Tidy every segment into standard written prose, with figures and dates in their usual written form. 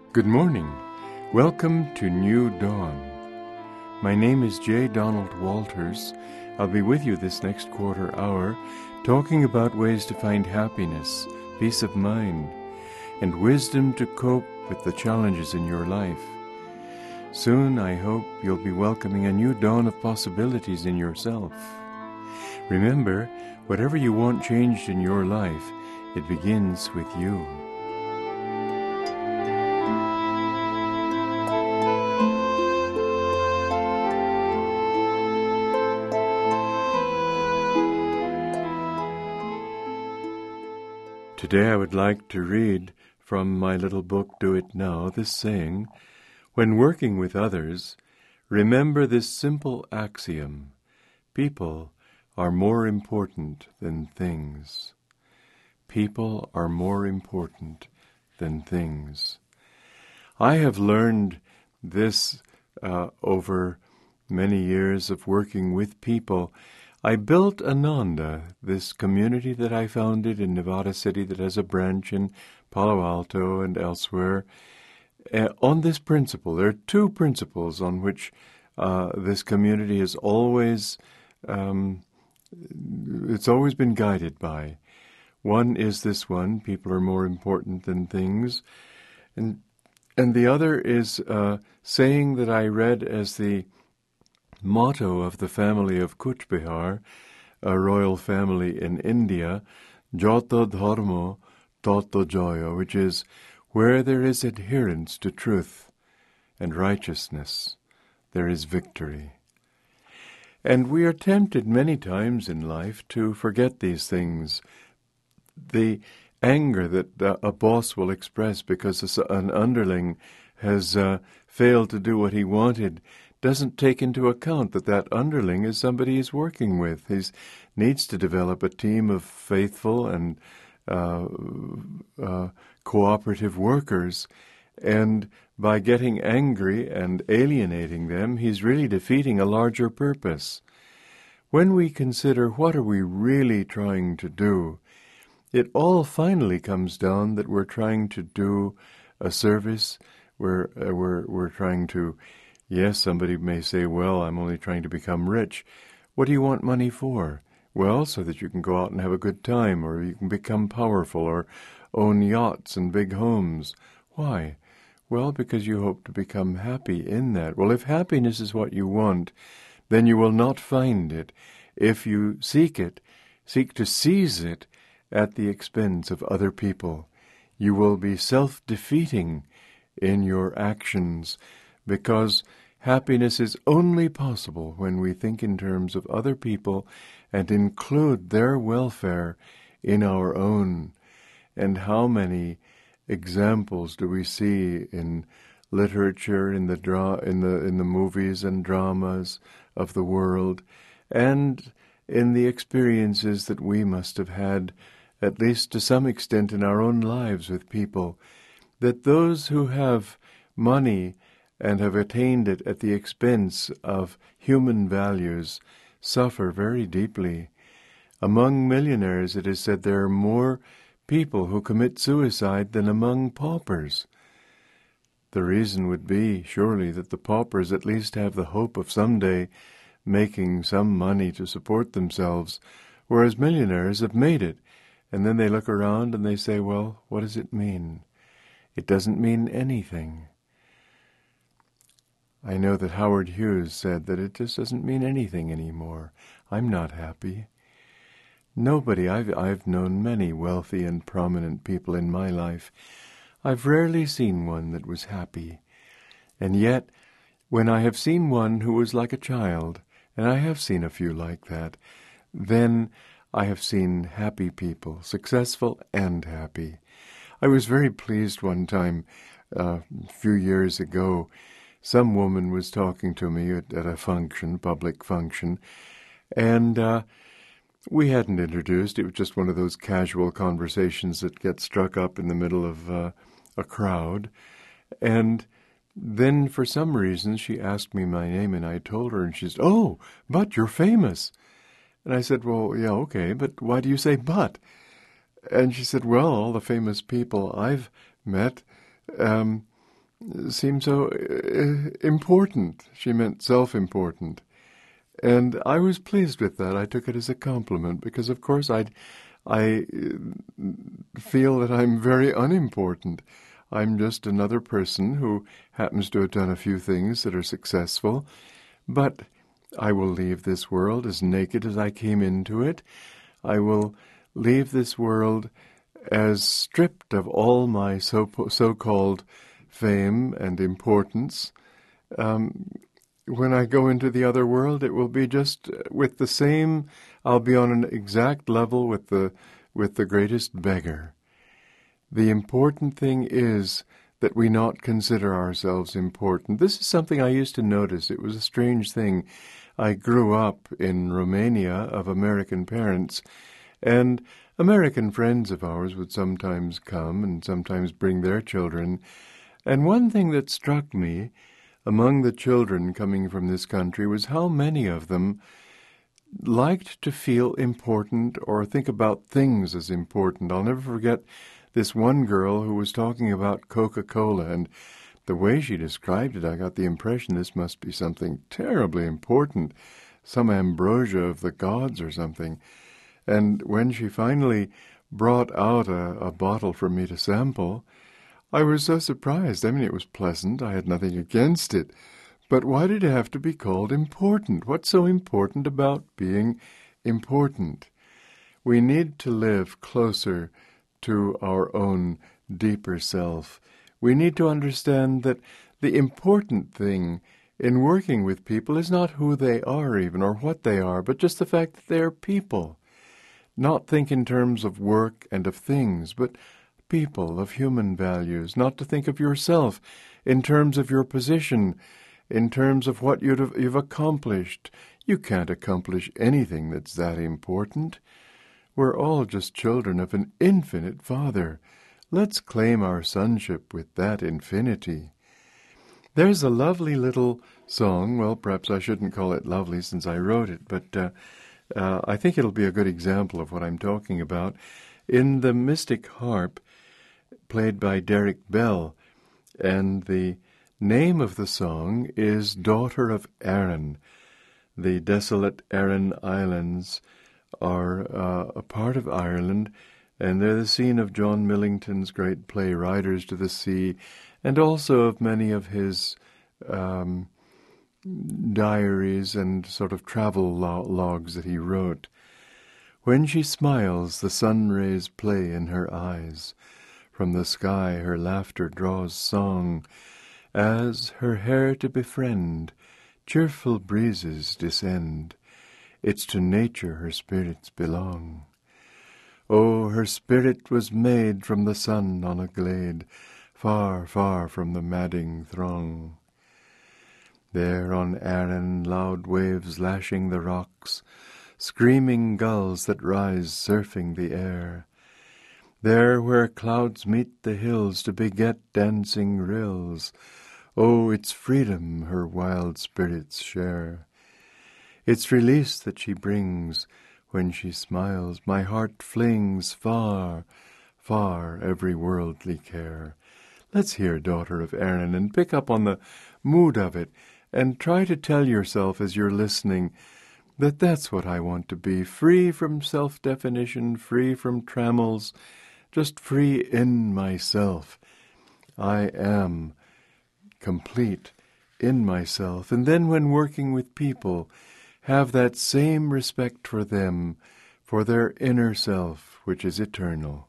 Good morning. Welcome to New Dawn. My name is J. Donald Walters. I'll be with you this next quarter hour, talking about ways to find happiness, peace of mind, and wisdom to cope with the challenges in your life. Soon, I hope you'll be welcoming a new dawn of possibilities in yourself. Remember, whatever you want changed in your life, it begins with you. Today I would like to read from my little book, Do It Now, this saying, when working with others, remember this simple axiom: people are more important than things. People are more important than things. I have learned this over many years of working with people. I built Ananda, this community that I founded in Nevada City that has a branch in Palo Alto and elsewhere, on this principle. There are two principles on which this community is always, it's always been guided by. One is this one: people are more important than things. And the other is saying that I read as the motto of the family of Kuch Behar, a royal family in India, Joto Dharmo Toto Joyo, which is, where there is adherence to truth and righteousness, there is victory. And we are tempted many times in life to forget these things. The anger that a boss will express because an underling has failed to do what he wanted doesn't take into account that underling is somebody he's working with. He needs to develop a team of faithful and cooperative workers, and by getting angry and alienating them, he's really defeating a larger purpose. When we consider what are we really trying to do, it all finally comes down that we're trying to do a service. We're trying to. Yes, somebody may say, well, I'm only trying to become rich. What do you want money for? Well, so that you can go out and have a good time, or you can become powerful, or own yachts and big homes. Why? Well, because you hope to become happy in that. Well, if happiness is what you want, then you will not find it if you seek to seize it at the expense of other people. You will be self-defeating in your actions, because happiness is only possible when we think in terms of other people and include their welfare in our own. And how many examples do we see in literature, in the movies and dramas of the world, and in the experiences that we must have had, at least to some extent in our own lives with people, that those who have money and have attained it at the expense of human values suffer very deeply. Among millionaires, it is said there are more people who commit suicide than among paupers. The reason would be, surely, that the paupers at least have the hope of someday making some money to support themselves, whereas millionaires have made it. And then they look around and they say, well, what does it mean? It doesn't mean anything. I know that Howard Hughes said that it just doesn't mean anything anymore. I'm not happy. Nobody. I've known many wealthy and prominent people in my life. I've rarely seen one that was happy. And yet, when I have seen one who was like a child, and I have seen a few like that, then I have seen happy people, successful and happy. I was very pleased one time, a few years ago. Some woman was talking to me at a function, public function, and we hadn't introduced. It was just one of those casual conversations that get struck up in the middle of a crowd. And then for some reason she asked me my name, and I told her, and she said, "Oh, but you're famous." And I said, "Well, yeah, okay, but why do you say but?" And she said, "Well, all the famous people I've met seem so important. She meant self-important. And I was pleased with that. I took it as a compliment because, of course, I feel that I'm very unimportant. I'm just another person who happens to have done a few things that are successful, but I will leave this world as naked as I came into it. I will leave this world as stripped of all my so-called fame and importance. When I go into the other world, it will be just with the same. I'll be on an exact level with the greatest beggar. The important thing is that we not consider ourselves important. This is something I used to notice. It was a strange thing. I grew up in Romania of American parents, and American friends of ours would sometimes come and sometimes bring their children. And one thing that struck me among the children coming from this country was how many of them liked to feel important or think about things as important. I'll never forget this one girl who was talking about Coca-Cola, and the way she described it, I got the impression this must be something terribly important, some ambrosia of the gods or something. And when she finally brought out a bottle for me to sample, I was so surprised. I mean, it was pleasant. I had nothing against it. But why did it have to be called important? What's so important about being important? We need to live closer to our own deeper self. We need to understand that the important thing in working with people is not who they are even or what they are, but just the fact that they are people. Not think in terms of work and of things, but people, of human values. Not to think of yourself in terms of your position, in terms of what you've accomplished. You can't accomplish anything that's that important. We're all just children of an infinite Father. Let's claim our sonship with that infinity. There's a lovely little song. Well, perhaps I shouldn't call it lovely since I wrote it, but I think it'll be a good example of what I'm talking about. In the Mystic Harp, played by Derek Bell, and the name of the song is Daughter of Erin. The desolate Aran Islands are a part of Ireland, and they're the scene of John Millington's great play Riders to the Sea, and also of many of his diaries and sort of travel logs that he wrote. When she smiles, the sun rays play in her eyes. From the sky her laughter draws song. As her hair to befriend, cheerful breezes descend. It's to nature her spirits belong. Oh, her spirit was made from the sun on a glade, far, far from the madding throng. There on Arran, loud waves lashing the rocks, screaming gulls that rise surfing the air. There where clouds meet the hills to beget dancing rills, oh, it's freedom her wild spirits share. It's release that she brings when she smiles. My heart flings far, far every worldly care. Let's hear Daughter of Erin and pick up on the mood of it and try to tell yourself as you're listening that that's what I want to be, free from self-definition, free from trammels, just free in myself. I am complete in myself. And then when working with people, have that same respect for them, for their inner self, which is eternal.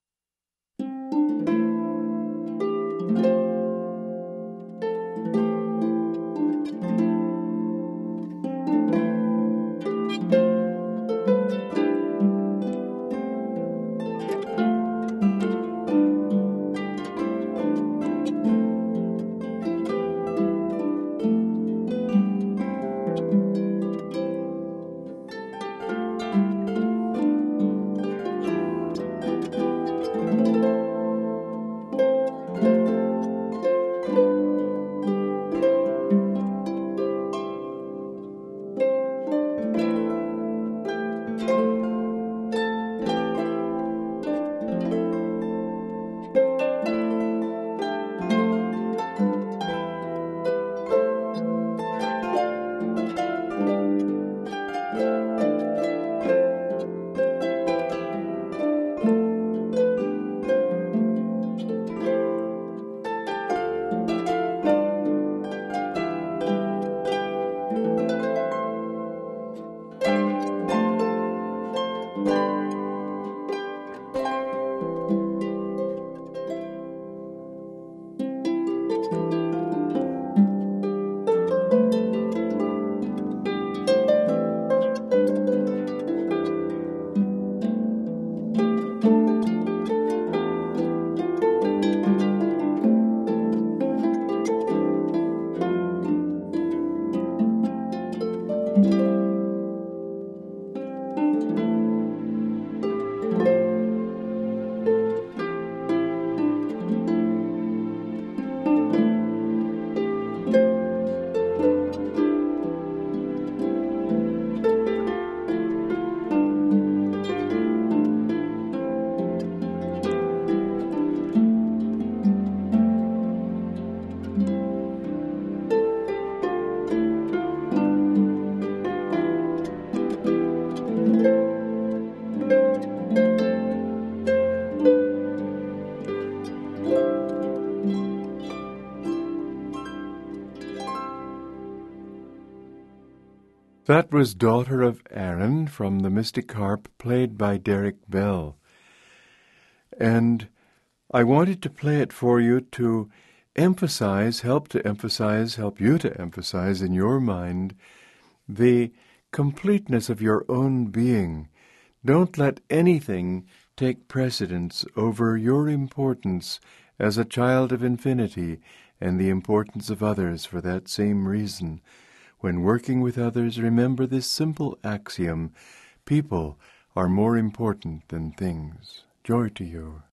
That was Daughter of Aaron from the Mystic Harp, played by Derek Bell. And I wanted to play it for you to help you to emphasize in your mind the completeness of your own being. Don't let anything take precedence over your importance as a child of infinity and the importance of others for that same reason. When working with others, remember this simple axiom: people are more important than things. Joy to you.